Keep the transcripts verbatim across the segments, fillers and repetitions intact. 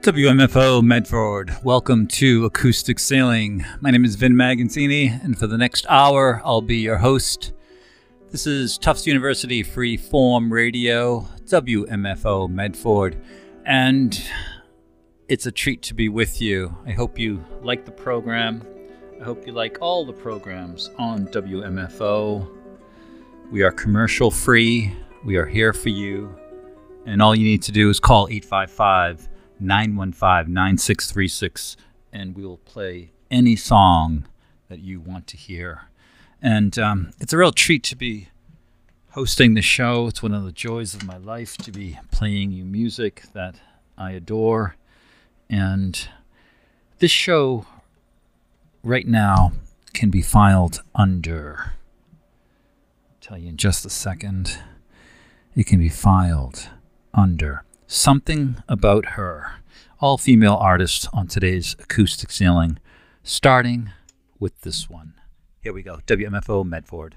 W M F O Medford, welcome to Acoustic Sailing. My name is Vin Magazzini, and for the next hour, I'll be your host. This is Tufts University Free Form Radio, W M F O Medford, and it's a treat to be with you. I hope you like the program. I hope you like all the programs on W M F O. We are commercial free. We are here for you. And all you need to do is call eight five five, nine one five, nine six three six, and we will play any song that you want to hear. And um, it's a real treat to be hosting the show. It's one of the joys of my life to be playing you music that I adore. And this show right now can be filed under, I'll tell you in just a second, it can be filed under Something About Her. All female artists on today's Acoustic Sailing, starting with this one. Here we go, W M F O Medford.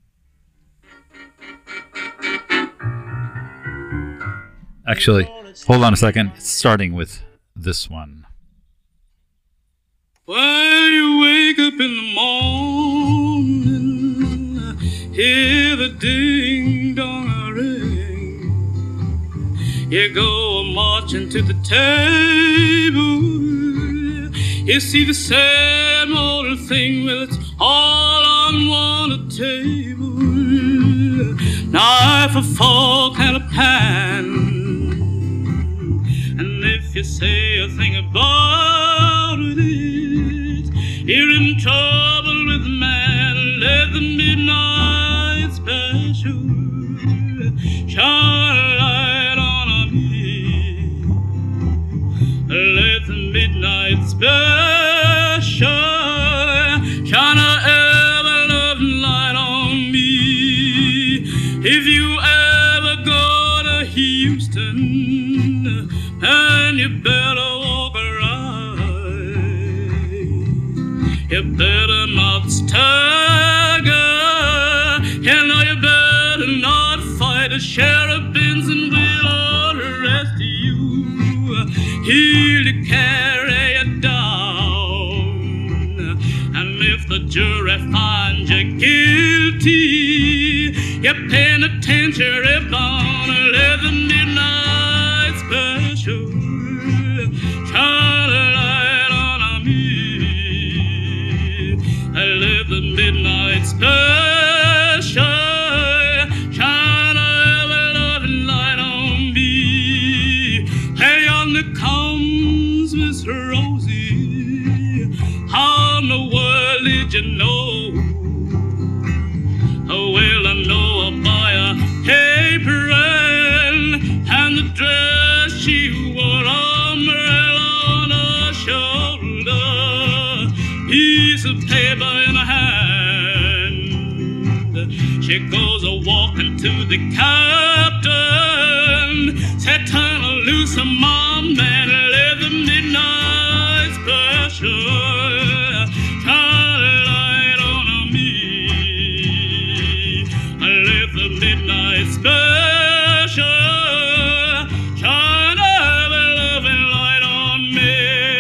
Actually, hold on a second. It's starting with this one. When you wake up in the morning, hear the ding-dong ring. You go marching to the table. You see the same old thing, well, it's all on one table. Knife, a fork, and a pan. And if you say a thing about it, you're in trouble with the man. Let the midnight special shine a light on me. Let the midnight special shine a ever-loving light on me. If you ever go to Houston, and you better walk right, you better not stagger, you know you better not fight. A Sheriff Benson will arrest you, he'll carry you down, and if the jury finds you guilty, you're paying attention, bound. Let the midnight special shine a light on me. Let the midnight special shine a loving light on me. Hey, yonder comes Miss Rosie. How in the world did you know? Oh, well, I know her by her apron and the dress she wore, umbrella on her shoulder, piece of paper in her hand. She goes a-walking to the captain, said, turn her loose, a mom, man, let the midnight special shine a light on me. Let the midnight special shine a loving light on me.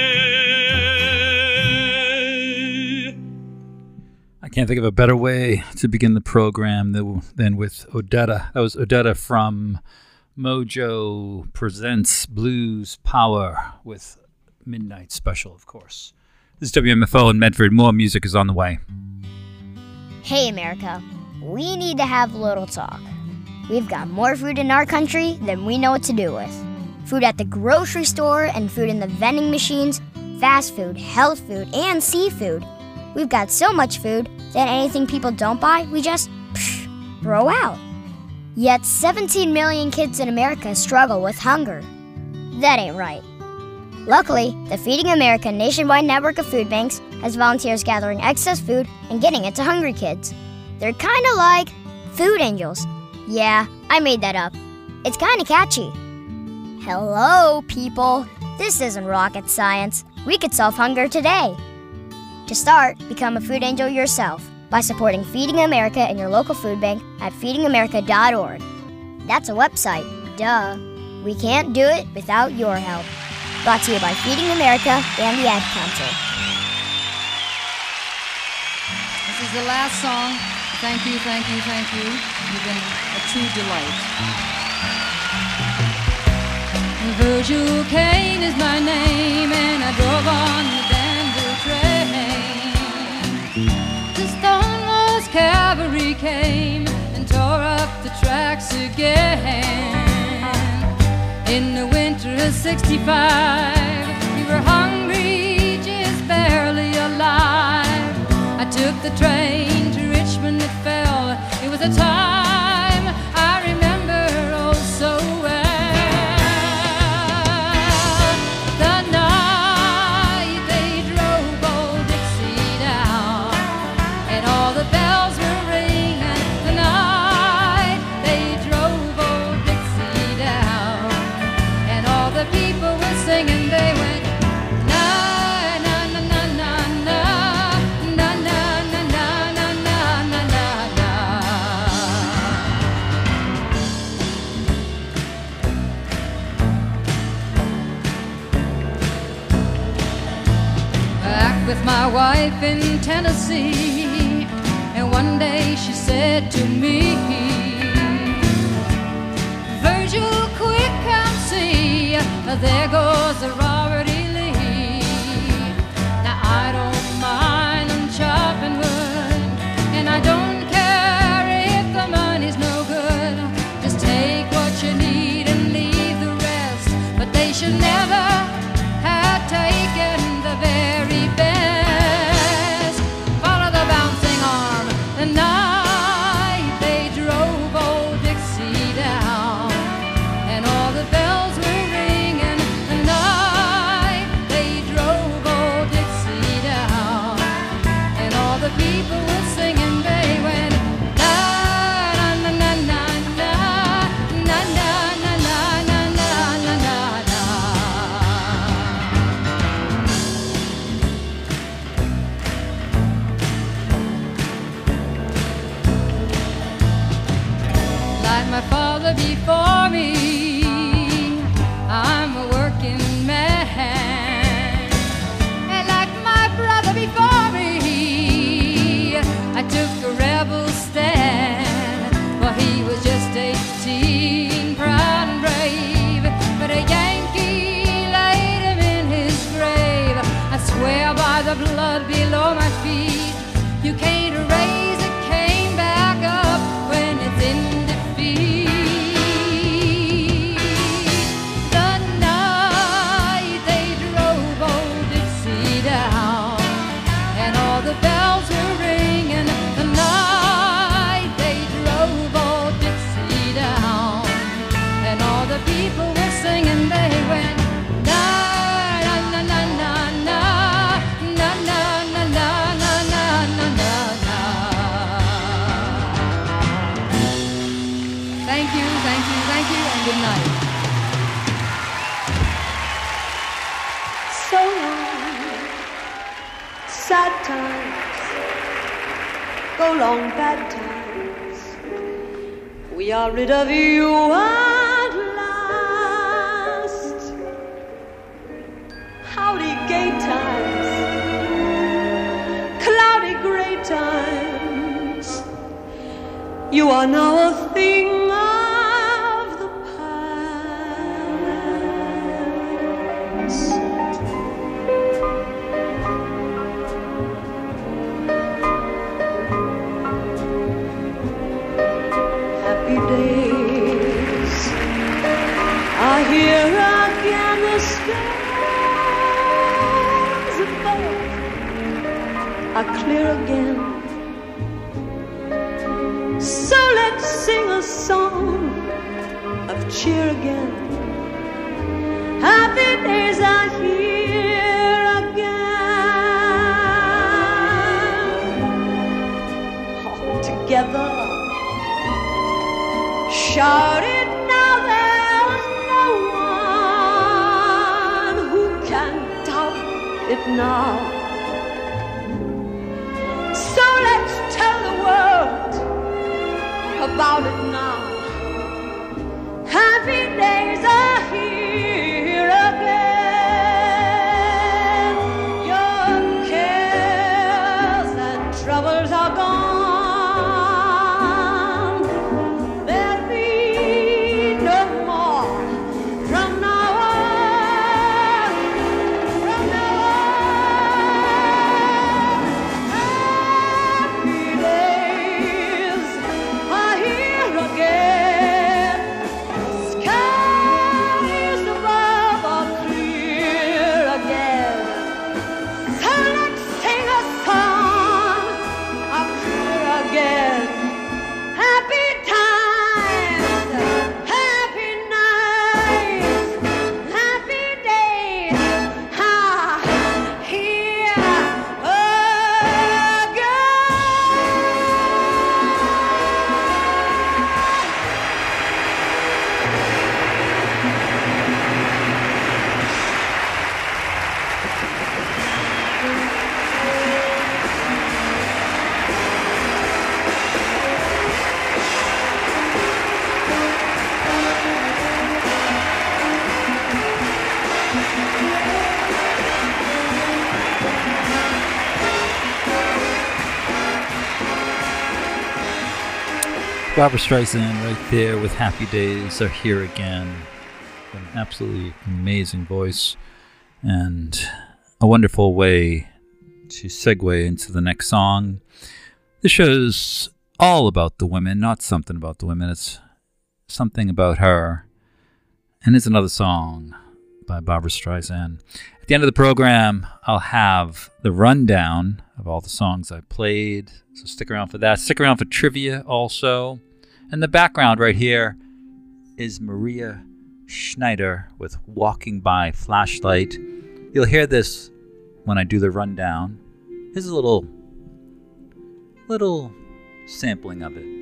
I can't think of a better way to begin the program than with Odetta. That was Odetta from Mojo Presents Blues Power with Midnight Special, of course. This is W M F O in Medford. More music is on the way. Hey, America. We need to have a little talk. We've got more food in our country than we know what to do with. Food at the grocery store and food in the vending machines, fast food, health food, and seafood. We've got so much food that anything people don't buy, we just psh, throw out. Yet seventeen million kids in America struggle with hunger. That ain't right. Luckily, the Feeding America nationwide network of food banks has volunteers gathering excess food and getting it to hungry kids. They're kind of like food angels. Yeah, I made that up. It's kind of catchy. Hello, people. This isn't rocket science. We could solve hunger today. To start, become a food angel yourself by supporting Feeding America and your local food bank at feeding america dot org. That's a website, duh. We can't do it without your help. Brought to you by Feeding America and the Ad Council. This is the last song. Thank you, thank you, thank you. You've been a true delight. Virgil Kane is my name, and I drove on the Danville train. The Stonewall's cavalry came and tore up the tracks again. In the winter of sixty-five, we were hungry, just barely alive. I took the train to Richmond, it fell. It was a time I remember oh so well. The night they drove old Dixie down, and all the bells were ringing. The night they drove old Dixie down, and all the people were singing. They went na na na na na na na na na na na na na na. Back with my wife in Tennessee, and one day she said to me, Virgil, quick, come see, there goes the Robert E. Lee. Now I don't mind them chopping wood, and I don't care if the money's no good. Just take what you need and leave the rest. But they should never have taken the very best. Follow the bouncing arm. The night they drove old Dixie down, and all the bells were ringing. The night they drove old Dixie down, and all the people were singing. They went na na na na na na na na na na na na na. Like my father before me, I'm a working man. And like my brother before me, I took a rebel stand. Well, he was just eighteen, proud and brave, but a Yankee laid him in his grave. I swear by the blood below my feet, you can't raise a cane back up when it's in defeat. The night they drove old Dixie down, and all the bells were ringing. The night they drove old Dixie down, and all the people were singing. They went na na na na na na na na na na na na na na. Thank you, thank you, thank you, and good night. So long, sad times, go long, bad times. We are rid of you at last. Howdy, gay times, cloudy, gray times. You are now a thing of the past. Happy days are here again, the stars above are clear again. So let's sing a song of cheer again. Happy days are here again. All together, shout it now, there's no one who can doubt it now. So let's tell the world about it now. Happy days are here again. Barbra Streisand right there with Happy Days Are Here Again. An absolutely amazing voice and a wonderful way to segue into the next song. This show's all about the women, not something about the women. It's something about her. And it's another song by Barbra Streisand. At the end of the program, I'll have the rundown of all the songs I played. So stick around for that. Stick around for trivia also. And the background right here is Maria Schneider with Walking by Flashlight. You'll hear this when I do the rundown. Here's a little, little sampling of it.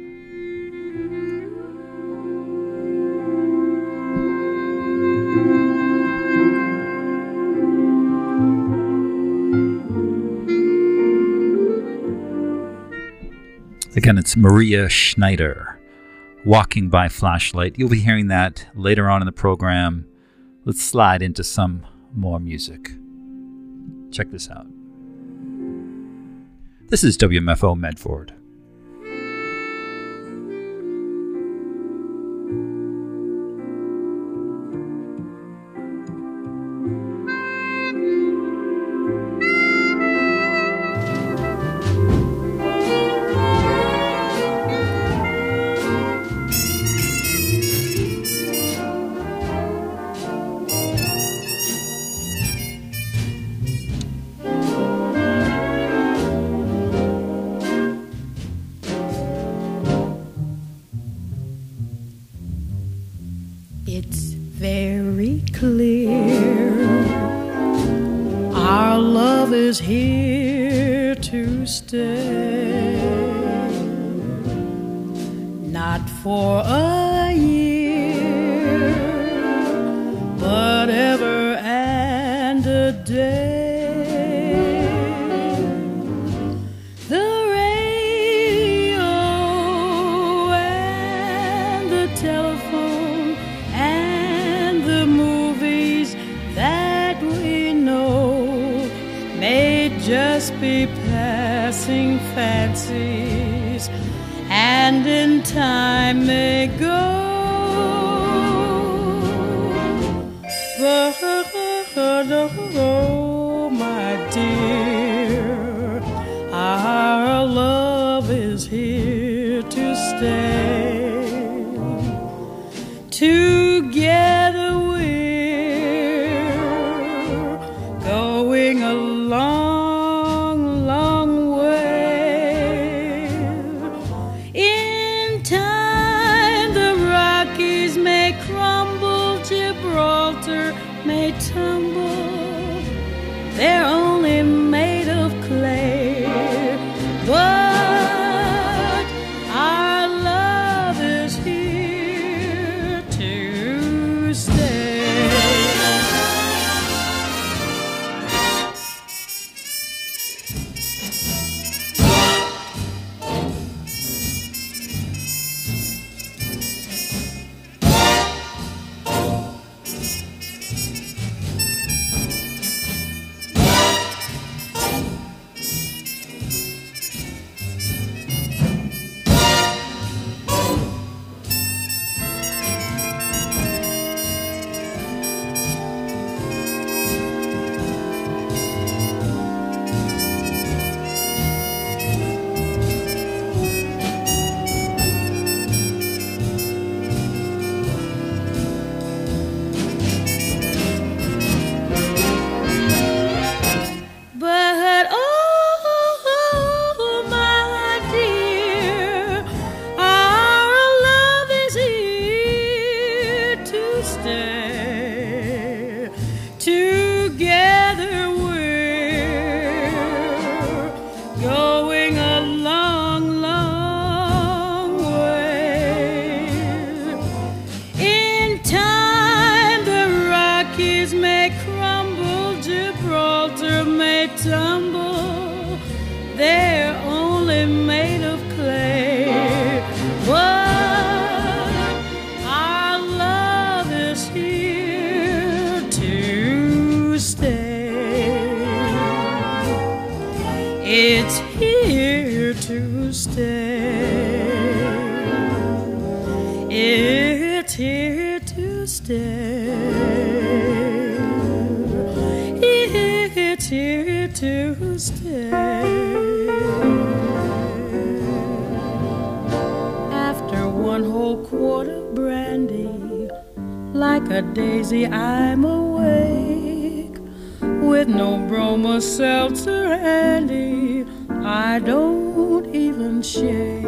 Again, it's Maria Schneider, Walking by Flashlight. You'll be hearing that later on in the program. Let's slide into some more music. Check this out. This is W M F O Medford. It's here to stay. instead. After one whole quart of brandy, like a daisy I'm awake, with no bromo seltzer handy, I don't even shake.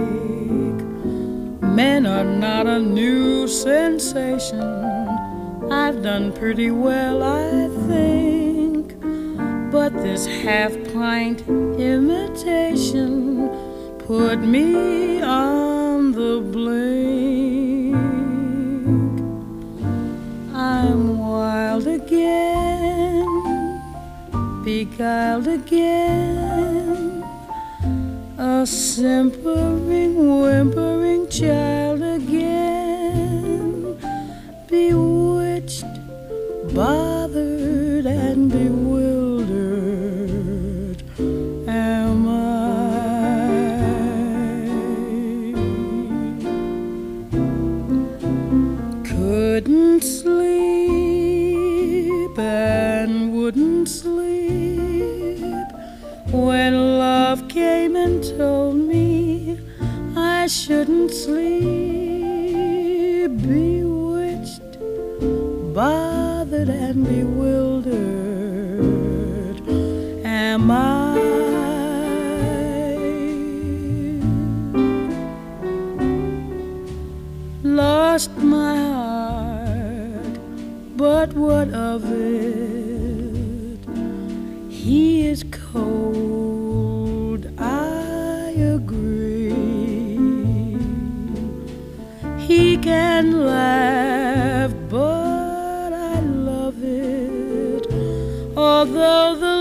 Men are not a new sensation, I've done pretty well, I think, but this half-pint imitation put me on the blink. I'm wild again, beguiled again, a simpering, whimpering child again, bewitched, bothered, and bewildered am I. Couldn't sleep and wouldn't sleep when love came and told me I shouldn't sleep. Bewitched, bothered, and bewildered am I. Lost my heart, but what of it? He is cold, I agree. He can laugh, but I love it, although the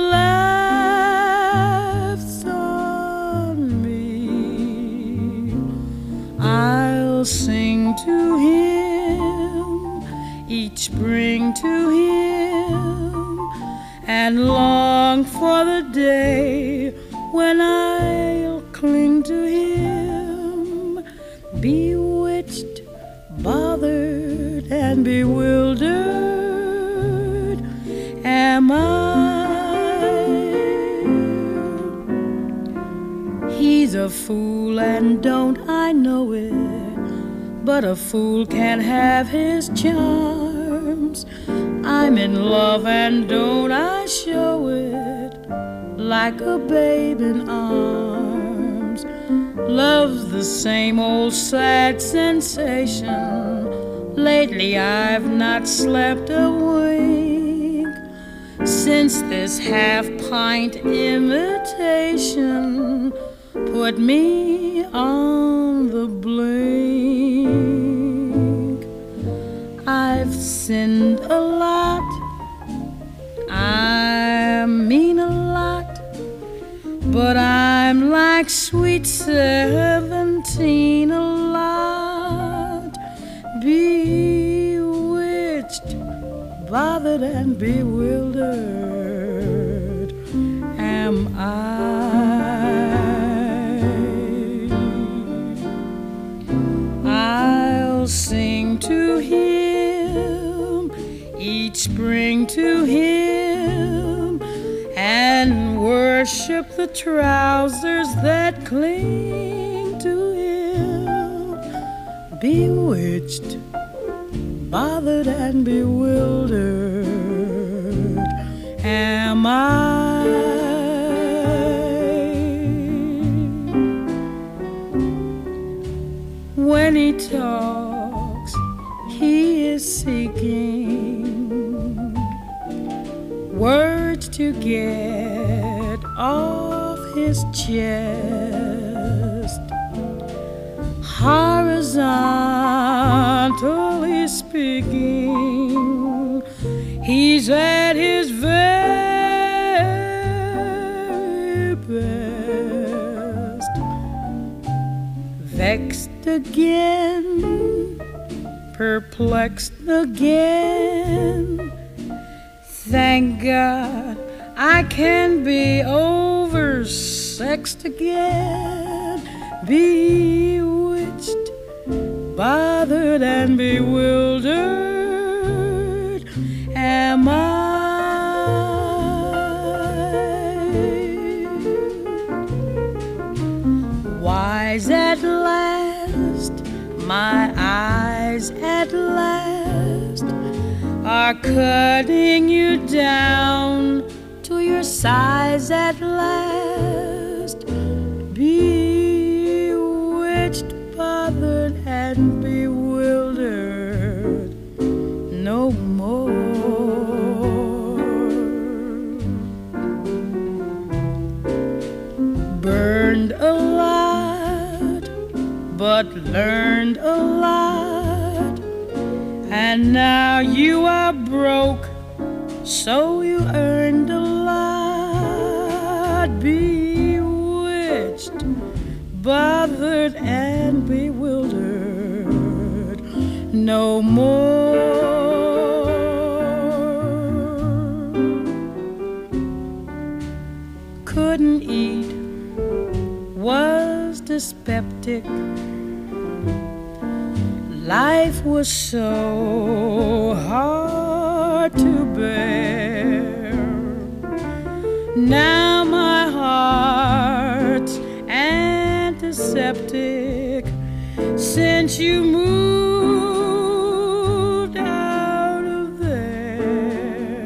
laugh's on me. I'll sing to him, each spring to him, and long for the day when I'll cling to him. Bewitched, bothered, and bewildered am I. He's a fool and don't I know it, but a fool can have his charms. I'm in love and don't I show it, like a babe in arms. Love's the same old sad sensation. Lately I've not slept a wink, since this half-pint imitation put me on the blink. I've sinned a lot, I mean a lot, but I'm like sweet seventeen a lot. Bewitched, bothered, and bewildered am I. I'll sing to him, each spring to him, and worship the trousers that cling to him. Bewitched, bothered, and bewildered am I. When he talks, he is seeking words to get off his chest. Horizontally speaking, he's at his very best. Vexed again, perplexed again, thank God I can be oversexed again. Bewitched, bothered, and bewildered am I. cutting you down to your size at last. Bewitched, bothered, and bewildered no more. Burned a lot, but learned a lot, and now you are broke, so you earned a lot. Bewitched, bothered, and bewildered no more. Couldn't eat, was dyspeptic. Life was so hard to bear. Now my heart's antiseptic since you moved out of there.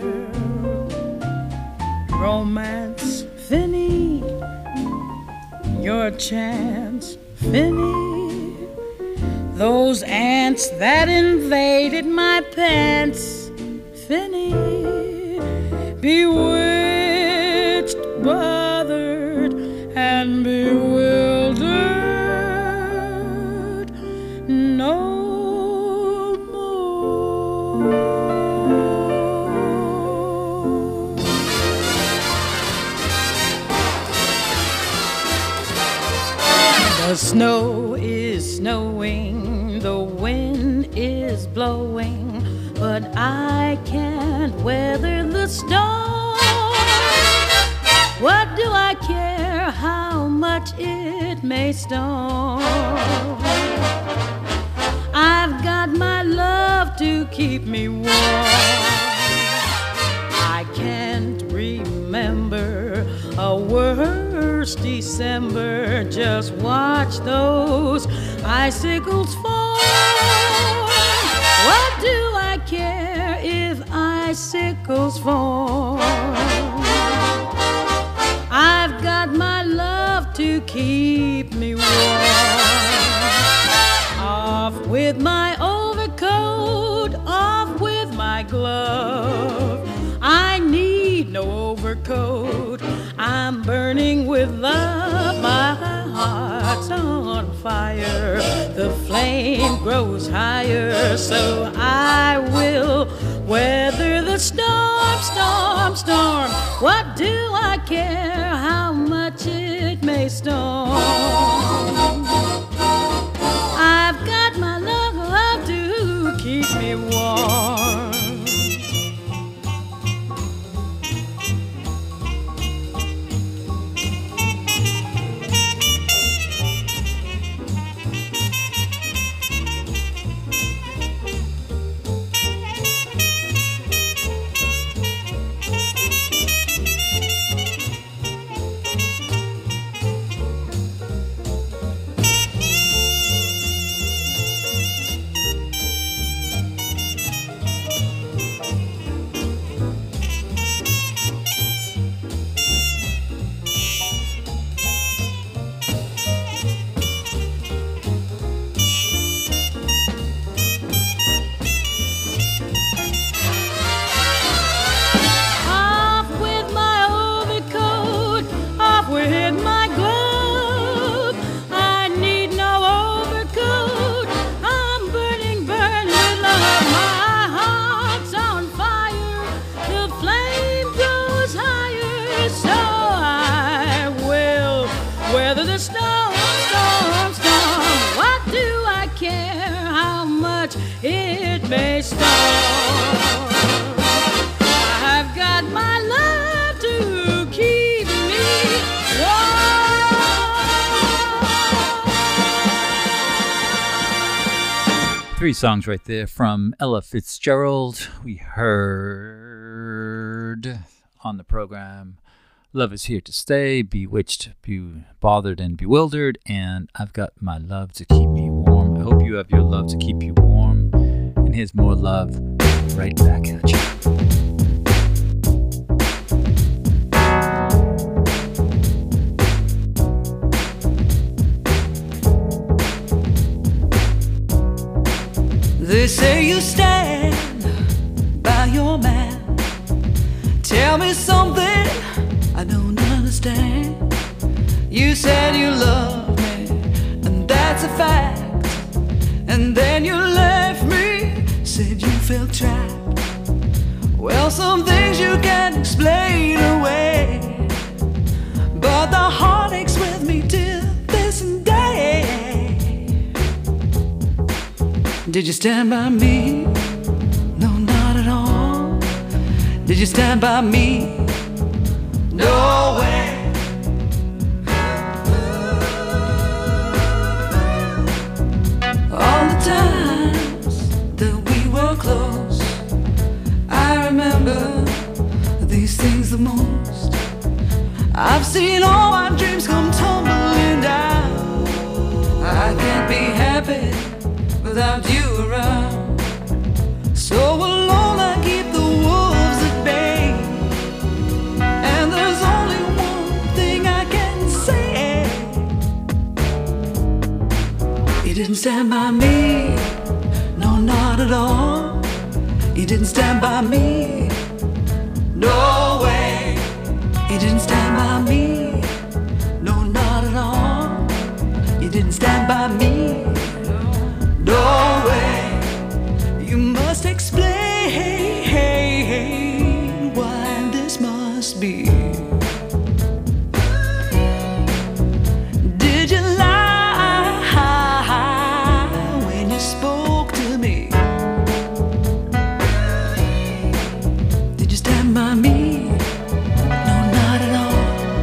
Romance, Finny, your chance, Finny. Those ants that invaded my pants, Finny. Bewitched, bothered, and bewildered no more. The snow is snowing, the wind is blowing, but I can't weather the storm. What do I care how much it may storm? I've got my love to keep me warm. I can't remember a worse December. Just watch those icicles fall. What do I care if icicles fall? I've got my love to keep me warm. Off with my overcoat, off with my glove. I need no overcoat, I'm burning with love. My heart's on fire, the flame grows higher, so I will weather the storm, storm, storm. What do I care how much it may storm? I've got my love, love to keep me warm. It may storm. I've got my love to keep me warm. Three songs right there from Ella Fitzgerald. We heard on the program Love Is Here to Stay, Bewitched, Be Bothered and Bewildered, and I've Got My Love to Keep Me Warm. I hope you have your love to keep you warm. And here's more love right back at you. They say you stand by your man. Tell me something I don't understand. You said you love me, and that's a fact. And then you left me, said you felt trapped. Well, some things you can't explain away, but the heart aches with me till this day. Did you stand by me? No, not at all. Did you stand by me? No way. All the times that we were close, I remember these things the most. I've seen all my dreams come tumbling down. I can't be happy without you around. So alone I keep the wolves at bay, and there's only one thing I can say. You didn't stand by me, no, not at all. You didn't stand by me, no way. You didn't stand by me, no, not at all. You didn't stand by me, no way. You must explain why this must be. Did you lie when you spoke to me? Did you stand by me? No, not at all.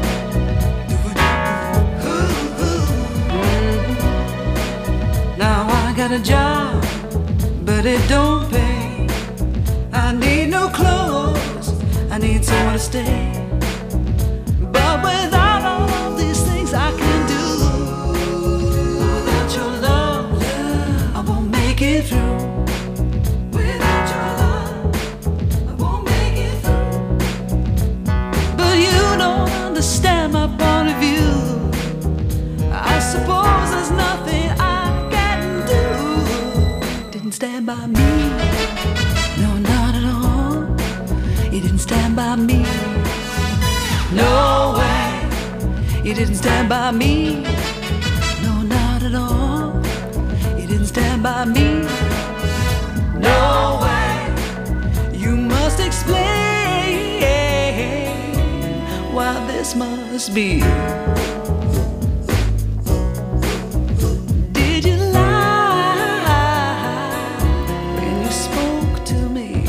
Now I got a job, but it don't pay. I need no clothes, I need somewhere to stay. But without all of these things I can do, without your love, I won't make it through. Without your love, I won't make it through. But you don't understand my point of view. I suppose there's nothing I can do. Didn't stand by me, no, not at all. You didn't stand by me, no way. You didn't stand by me, no, not at all. You didn't stand by me, no way. You must explain why this must be. Did you lie when you spoke to me?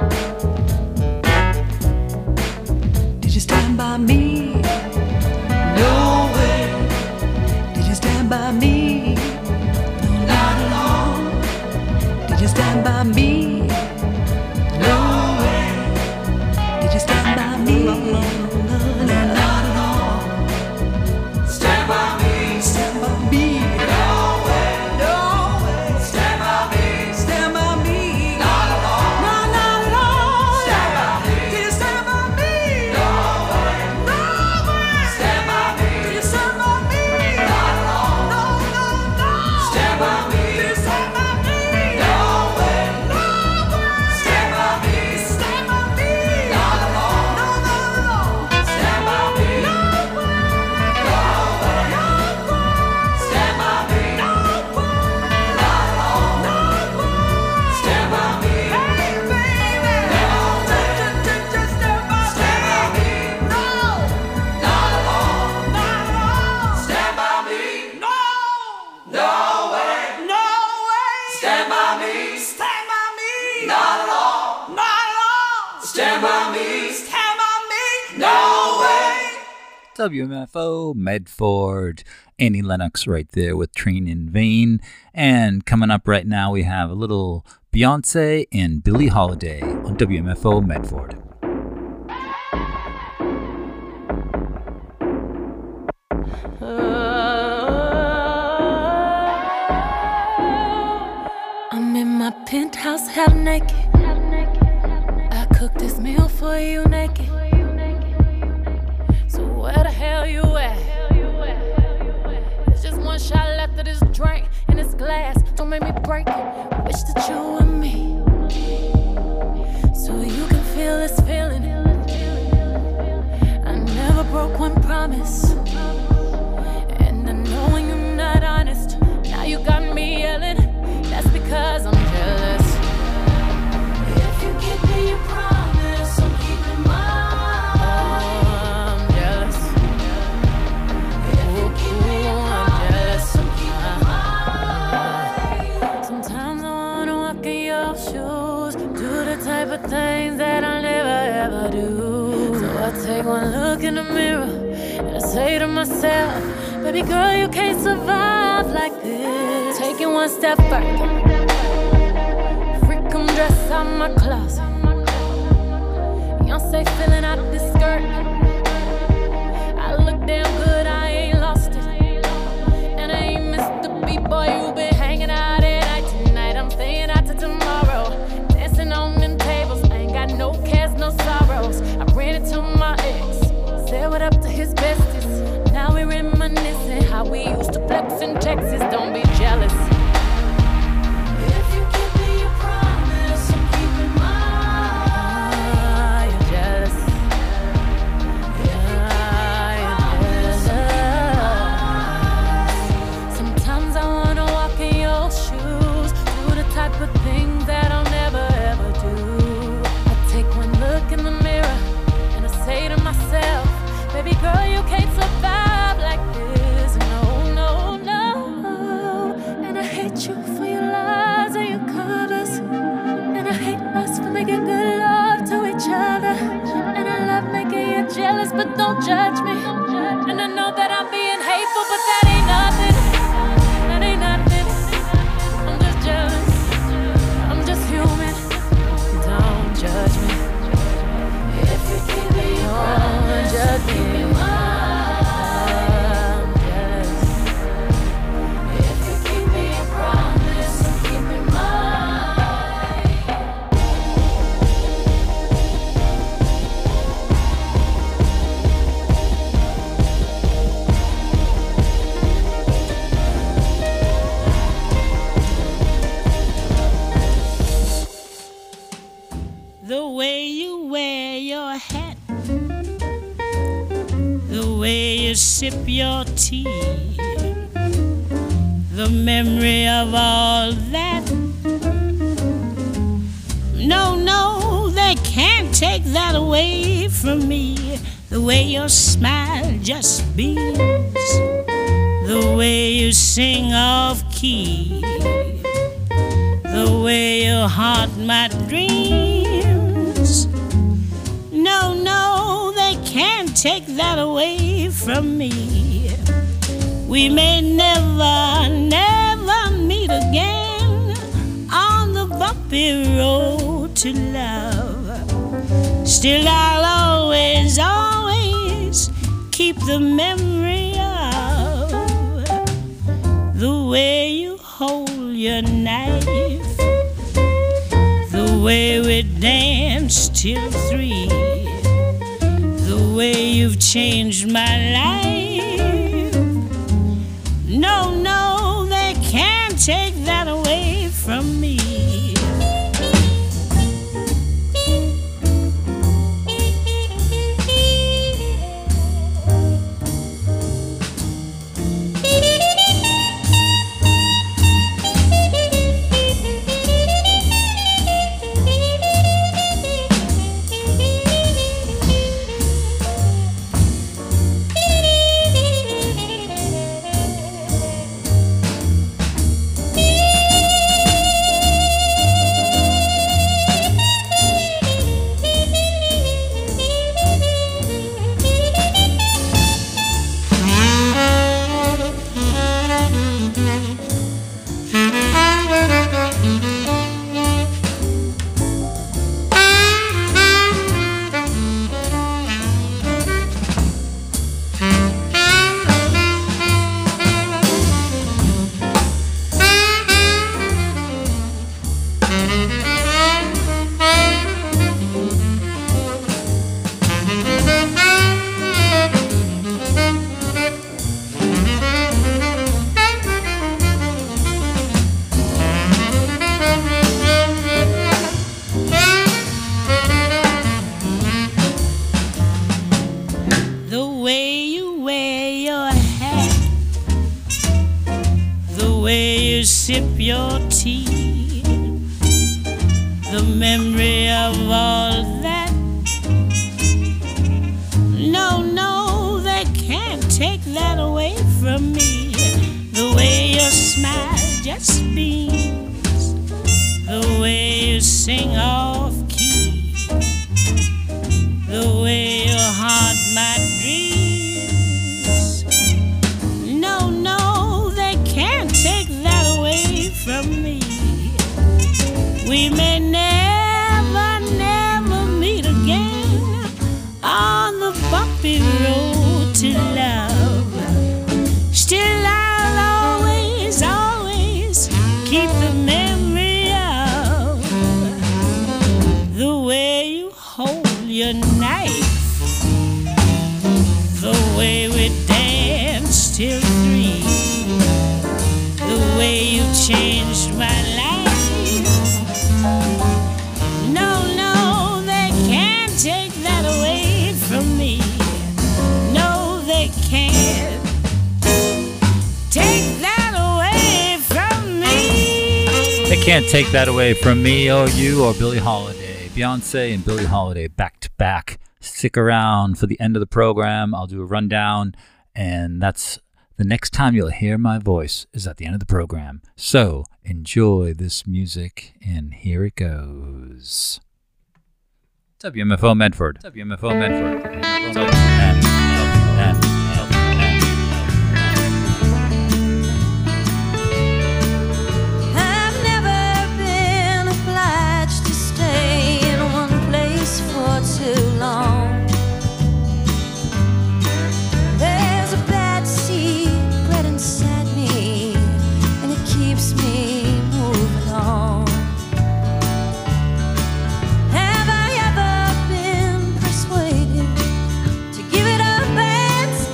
Did you stand by me? No way. Did you stand by me? No, not at all. Did you stand by me? No way. Did you stand by me? No, not at all. Stand by me. Stand by me. No way. No way. Stand by me. Stand by me. Not at all. No, not at all. Stand by me. Did you stand by me? No way. No way. Stand by me. Did you stand by me? Not at all. No, no, no. Stand by me. Did you stand by me? No way. No way. Stand by me. Stand by me. Not at all. No, no, no. Stand by me. No way. No way. No way. Stand by me. No way. Not at all. No way. Stand by me. Hey, baby. No way. Just, just stand by me. Stand by me. No. Not at all. Not at all. Stand by me. No. No way. No way. Stand by me. Stand by me. Not at all. Not at all. Stand by me. Stand by me. No way. W M F O, Medford, Annie Lennox right there with Train in Vain. And coming up right now, we have a little Beyonce and Billie Holiday on W M F O, Medford. I'm in my penthouse, half naked. for you naked. So where the hell you at? There's just one shot left of this drink in this glass. Don't make me break it. Wish that you were me, so you can feel this feeling. I never broke one promise, and I know when you're not honest. Now you got me yelling. That's because I'm jealous. If you give me your promise, I'm keeping mine. Oh, I'm jealous. If you give me your promise, I'm keeping mine. Sometimes I wanna walk in your shoes, do the type of things that I never ever do. So I take one look in the mirror and I say to myself, baby girl, you can't survive like this. Taking one step further, freak come dress out my closet. Beyonce filling out this skirt. I look damn good, I ain't lost it. And I ain't missed the beat, boy, you been hanging out at night tonight. I'm staying out till tomorrow, dancing on them tables. I ain't got no cares, no sorrows. I ran into my ex, said what up to his besties. Now we reminiscing how we used to flex in Texas. Don't be jealous. If you give me your promise, I'm keeping mine. You're jealous. Yeah, you're jealous. Sometimes I wanna walk in your shoes, do the type of things that I'll never ever do. I take one look in the mirror and I say to myself, baby girl, you can't survive like this. No, no, no. And I hate you for your lies and your covers. And I hate us for making good love to each other. And I love making you jealous, but don't judge me. And I know that I'm being hateful, but that ain't nothing. That ain't nothing. I'm just jealous. I'm just human. Don't judge me. If you give me your promise, judge me. I'm jealous. If you give me a promise, I'm keeping mine. The way you wear your hat, the way you sip your tea, the memory of all that. No, no, they can't take that away from me. The way your smile just beams, the way you sing off key, the way you haunt my dreams. No, no, they can't take that away from me. We may never, never meet again on the bumpy road to love. Still, I'll always, always keep the memory of the way you hold your knife, the way we danced till three, the way you've changed my life. No, no, they can't take that away from me. Beep. sip your tea. The memory of all that. No, no, they can't take that away from me. The way your smile just beams, the way you sing off key, the way you haunt my dreams. No, no, they can't take that away from me. We may never, never meet again on the bumpy road to love. Still I'll always, always keep the memory of the way you hold your knife, the way we danced till three, the way you changed my life. No, no, they can't take that away from me. No, they can't take that away from me. They can't take that away from me or you or Billie Holiday. Beyonce and Billie Holiday back to back. Stick around for the end of the program. I'll do a rundown, and that's the next time you'll hear my voice is at the end of the program. So enjoy this music, and here it goes. W M F O Medford. W M F O Medford. W M F O Medford. I've never been obliged to stay in one place for too long. There's a bad secret inside me, and it keeps me moving on. Have I ever been persuaded to give it up and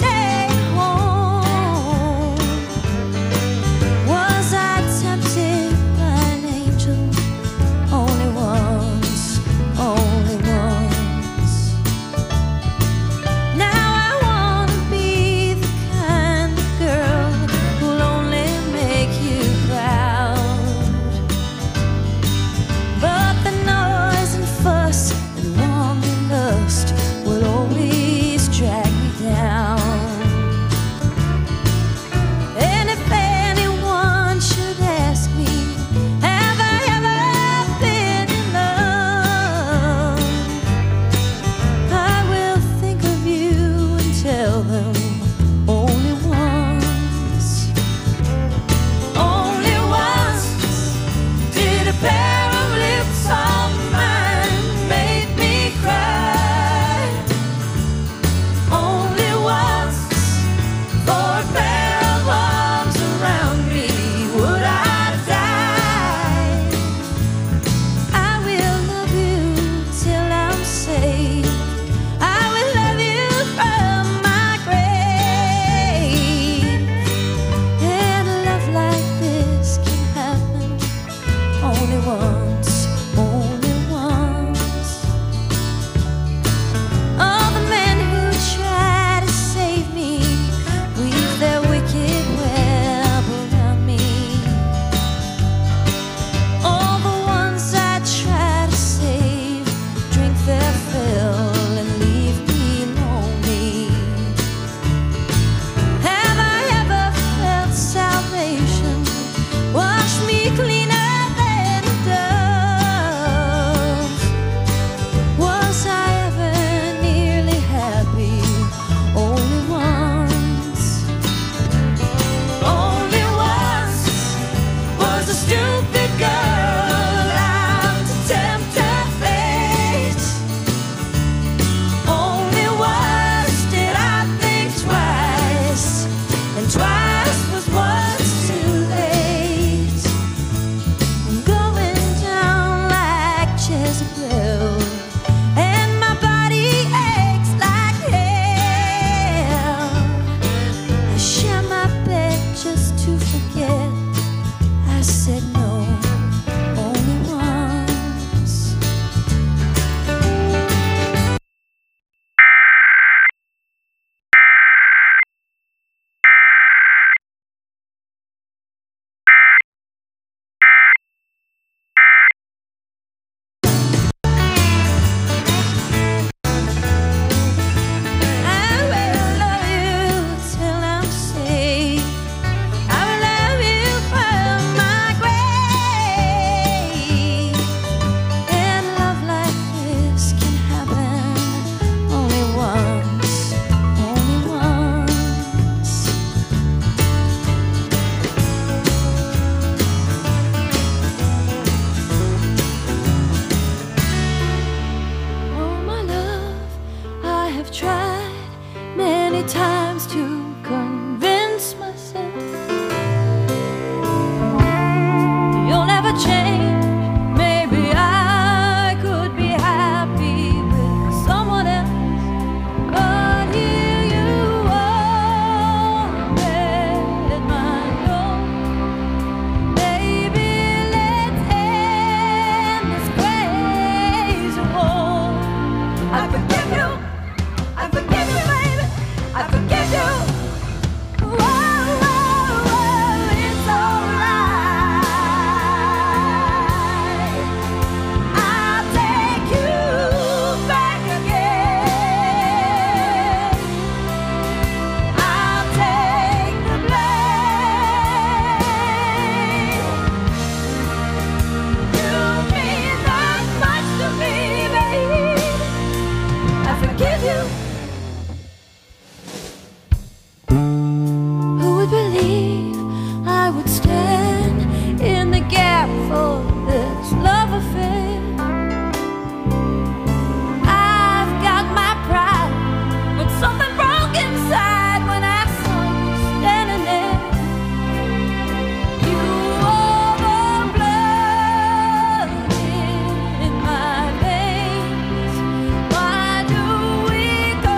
many times to convince myself you'll never change. Maybe I could be happy with someone else, but here you are, at my door. Baby, let's end this crazy war. I forgive you, I forgive you, baby, I forgive you. Whoa, whoa, whoa, it's alright. I'll take you back again. I'll take the blame. You mean that much to me, baby. I forgive you. Who would believe I would stand in the gap for this love affair? I've got my pride, but something broke inside when I saw you standing there. You are the blood in my veins. Why do we go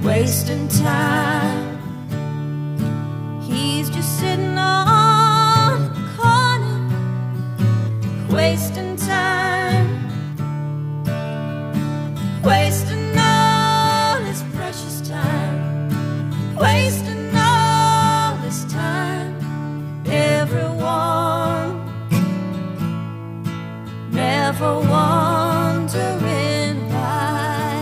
wasting time. He's just sitting on the corner, wasting time, wasting all his precious time, wasting all his time. Everyone never wondering why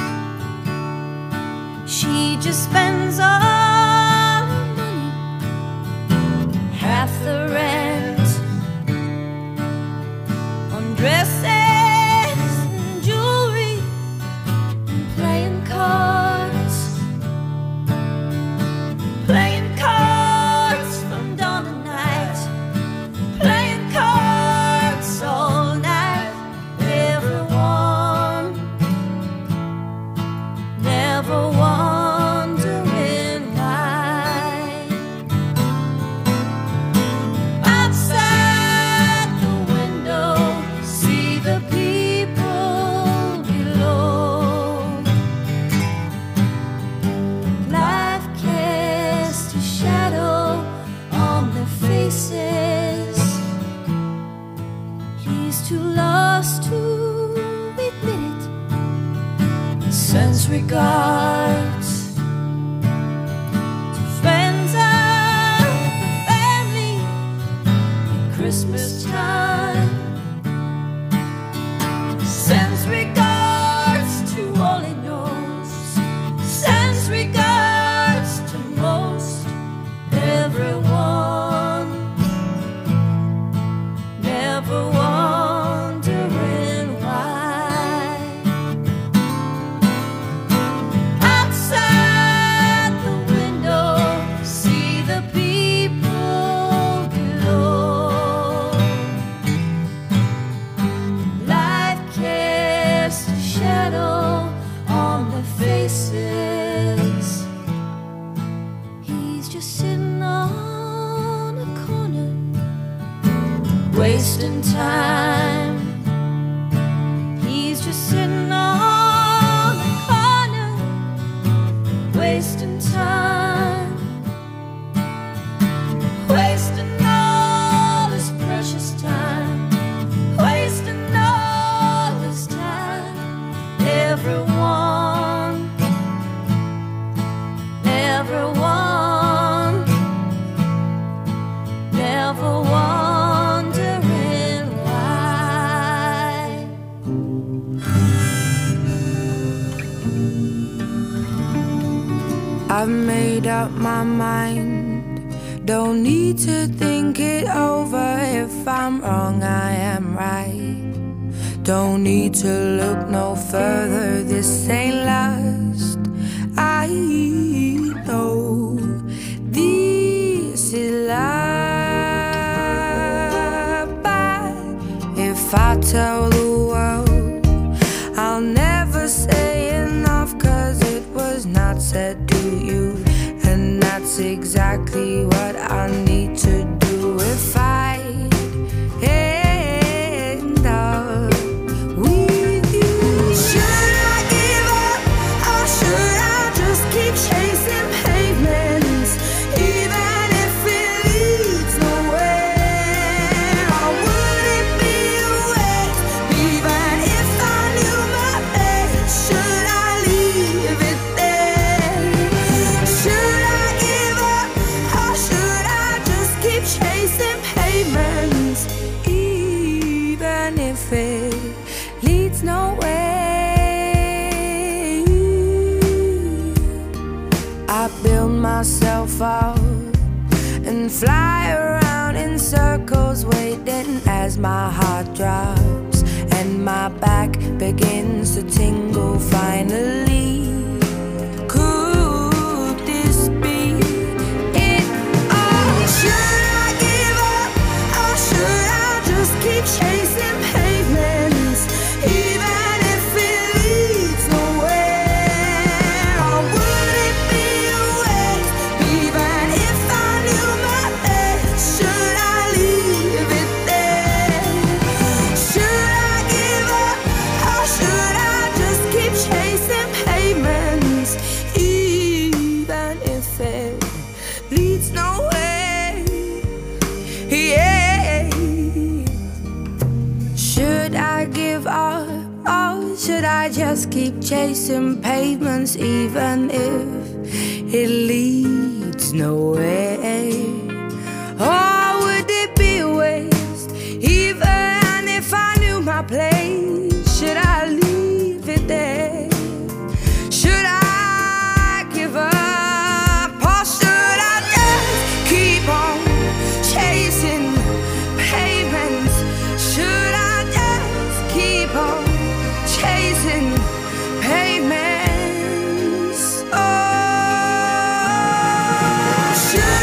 she just spends all her money, half the rent, on dresses and jewelry and playing cards, playing cards from dawn to night, playing cards all night. Everyone never wondering why. Outside the window, see the people below. Life casts a shadow on their faces. He's too lost to admit it. Sends regards to friends and the family at Christmas time. Sends regards to all he knows. Sends regards to most everyone. Never wondering why. Outside the window, see the people below. Life casts a shadow on their faces. He's just sitting on a corner, wasting time. He's just sitting on the corner, wasting time, wasting all his precious time, wasting all his time. Everyone, everyone, never wondering why. I've made up my mind, don't need to think it over. If I'm wrong, I am right. Don't need to look no further, this ain't last. I know this is love, but if I tell the world, I'll never say enough, cause it was not said to you. And that's exactly what I need to do if I end up with you. Should I give up, or should I just keep chasing pavements, even if it leads nowhere? Or would it be a waste, even if I knew my best? Should I leave it there? Should I give up, or should I just keep chasing pavements, even if it leads nowhere? I build myself up and fly around in circles, waiting as my heart drops and my back begins to tingle finally. Could this be it all? Should I give up, or should I just keep chasing pavements, even if it leads nowhere? Or would it be a waste, even if I knew my best? Should I leave it there? Should I give up, or should I just keep chasing pavements? just keep chasing pavements, even if it leads nowhere? Or would it be a waste, even if I knew my place? Should I leave it there? Should I give up? Or should I just keep on chasing pavements? Should I just keep on chasing pavements? Oh, should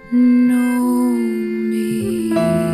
know me.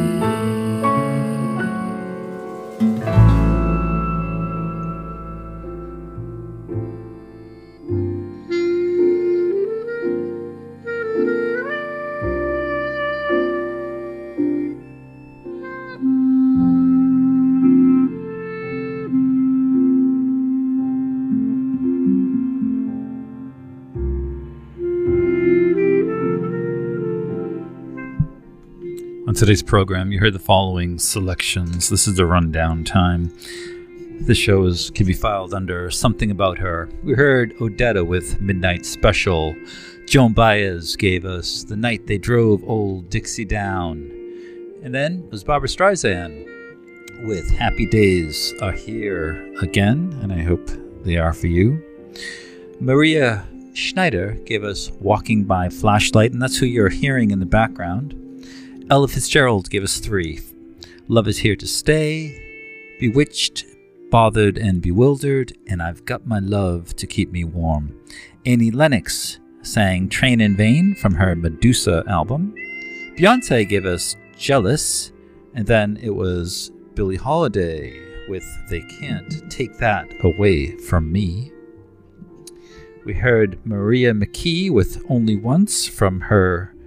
On today's program, you heard the following selections. This is the rundown time. This show is, can be filed under Something About Her. We heard Odetta with Midnight Special. Joan Baez gave us The Night They Drove Old Dixie Down. And then it was Barbra Streisand with Happy Days Are Here Again, and I hope they are for you. Maria Schneider gave us Walking by Flashlight, and that's who you're hearing in the background. Ella Fitzgerald gave us three. Love Is Here to Stay, Bewitched, Bothered and Bewildered, and I've Got My Love to Keep Me Warm. Annie Lennox sang Train in Vain from her Medusa album. Beyonce gave us Jealous, and then it was Billie Holiday with They Can't Take That Away From Me. We heard Maria McKee with Only Once from her